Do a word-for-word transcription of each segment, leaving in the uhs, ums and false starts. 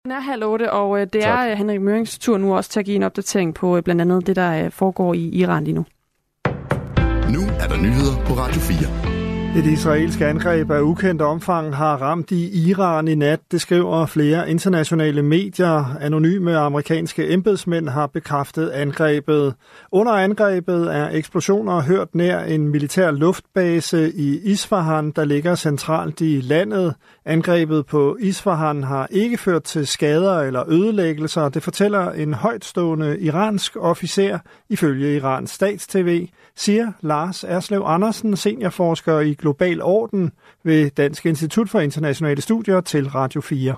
Den er halv otte, og det tak. er Henrik Mørings tur nu også til at give en opdatering på blandt andet det, der foregår i Iran lige nu. Nu er der nyheder på Radio fire. Et israelsk angreb af ukendt omfang har ramt i Iran i nat, det skriver flere internationale medier. Anonyme amerikanske embedsmænd har bekræftet angrebet. Under angrebet er eksplosioner hørt nær en militær luftbase i Isfahan, der ligger centralt i landet. Angrebet på Isfahan har ikke ført til skader eller ødelæggelser. Det fortæller en højtstående iransk officer ifølge Irans stats-tv, siger Lars Erslev Andersen, seniorforsker i global orden ved Dansk Institut for Internationale Studier til Radio fire.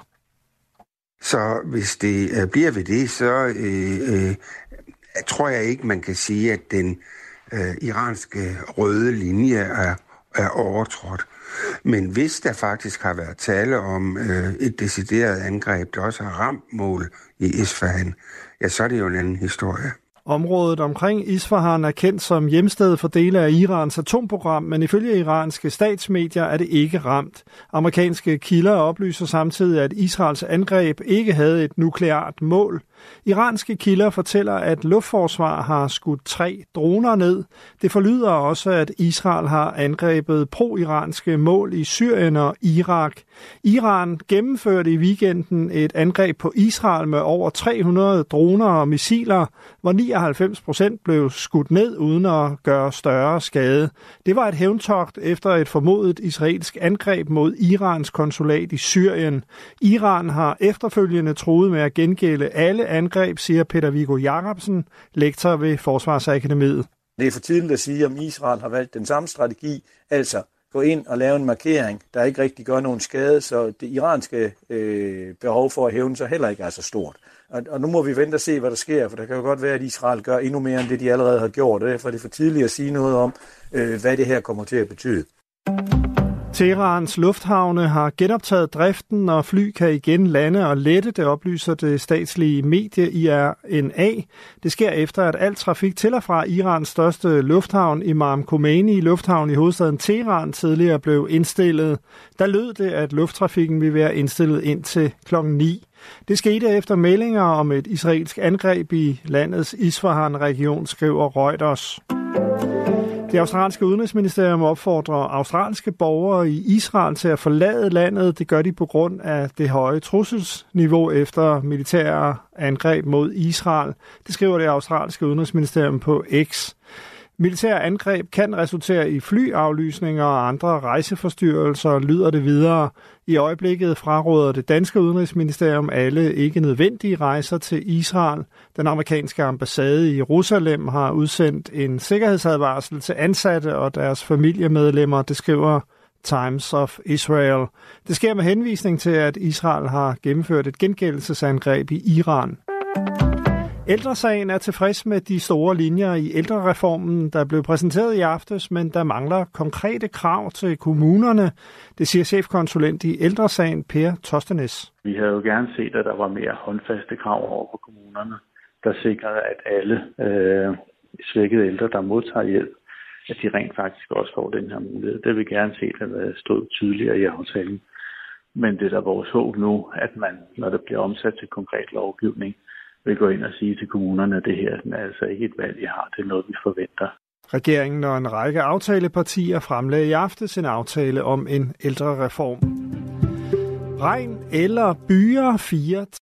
Så hvis det øh, bliver ved det, så øh, øh, tror jeg ikke, man kan sige, at den øh, iranske røde linje er, er overtrådt. Men hvis der faktisk har været tale om øh, et decideret angreb, der også har ramt mål i Isfahan, ja, så er det jo en anden historie. Området omkring Isfahan er kendt som hjemsted for dele af Irans atomprogram, men ifølge iranske statsmedier er det ikke ramt. Amerikanske kilder oplyser samtidig, at Israels angreb ikke havde et nukleart mål. Iranske kilder fortæller, at luftforsvar har skudt tre droner ned. Det forlyder også, at Israel har angrebet pro-iranske mål i Syrien og Irak. Iran gennemførte i weekenden et angreb på Israel med over tre hundrede droner og missiler, hvor nioghalvfems procent blev skudt ned uden at gøre større skade. Det var et hævntogt efter et formodet israelsk angreb mod Irans konsulat i Syrien. Iran har efterfølgende truet med at gengælde alle angreb, siger Peter Viggo Jacobsen, lektor ved Forsvarsakademiet. Det er for tidligt at sige, om Israel har valgt den samme strategi, altså gå ind og lave en markering, der ikke rigtig gør nogen skade, så det iranske øh, behov for at hævne sig heller ikke er så stort. Og, og nu må vi vente og se, hvad der sker, for der kan jo godt være, at Israel gør endnu mere end det, de allerede har gjort, og derfor er det for tidligt at sige noget om, øh, hvad det her kommer til at betyde. Teherans lufthavne har genoptaget driften, og fly kan igen lande og lette, det oplyser det statslige medie I R N A. Det sker efter, at al trafik til og fra Irans største lufthavn, Imam Khomeini lufthavn i hovedstaden Teheran, tidligere blev indstillet. Der lød det, at lufttrafikken ville være indstillet indtil klokken ni. Det skete efter meldinger om et israelsk angreb i landets Isfahan-region, skriver Reuters. Det australske udenrigsministerium opfordrer australske borgere i Israel til at forlade landet. Det gør de på grund af det høje trusselsniveau efter militære angreb mod Israel. Det skriver det australske udenrigsministerium på X. Militære angreb kan resultere i flyaflysninger og andre rejseforstyrrelser, lyder det videre. I øjeblikket fraråder det danske udenrigsministerium alle ikke nødvendige rejser til Israel. Den amerikanske ambassade i Jerusalem har udsendt en sikkerhedsadvarsel til ansatte og deres familiemedlemmer, det skriver Times of Israel. Det sker med henvisning til, at Israel har gennemført et gengældelsesangreb i Iran. Ældresagen er tilfreds med de store linjer i ældrereformen, der blev præsenteret i aftes, men der mangler konkrete krav til kommunerne. Det siger chefkonsulent i Ældresagen, Per Tostenes. Vi havde jo gerne set, at der var mere håndfaste krav over for kommunerne, der sikrede, at alle øh, svækkede ældre, der modtager hjælp, at de rent faktisk også får den her mulighed. Det vil vi gerne se, at det stod tydeligere i aftalen. Men det er da vores håb nu, at man, når det bliver omsat til konkret lovgivning, vil gå ind og sige til kommunerne, at det her er altså ikke et valg, I har. Det er noget, vi forventer. Regeringen og en række aftalepartier fremlagde i aftes en aftale om en ældrereform. Regn eller byer fire